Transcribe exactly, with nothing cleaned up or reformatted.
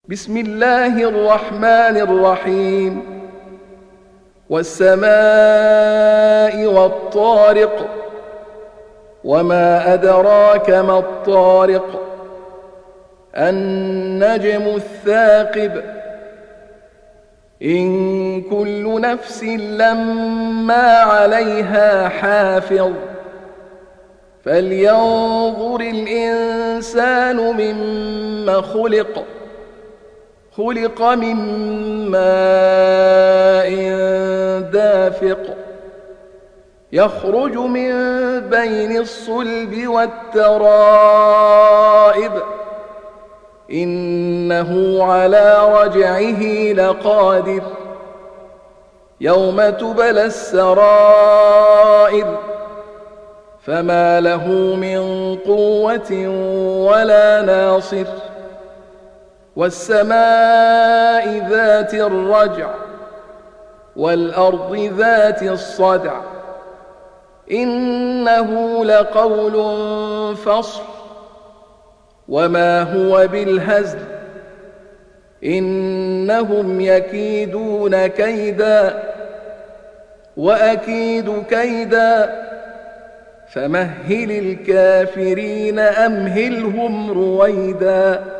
بسم الله الرحمن الرحيم والسماء والطارق وما أدراك ما الطارق النجم الثاقب إن كل نفس لما عليها حافظ فلينظر الإنسان مما خلق خلق من ماء دافق يخرج من بين الصلب والترائب إنه على رجعه لقادر يوم تبلى السرائر فما له من قوة ولا ناصر والسماء ذات الرجع والأرض ذات الصدع إنه لقول فصل وما هو بالهزل إنهم يكيدون كيدا وأكيد كيدا فمهل الكافرين أمهلهم رويدا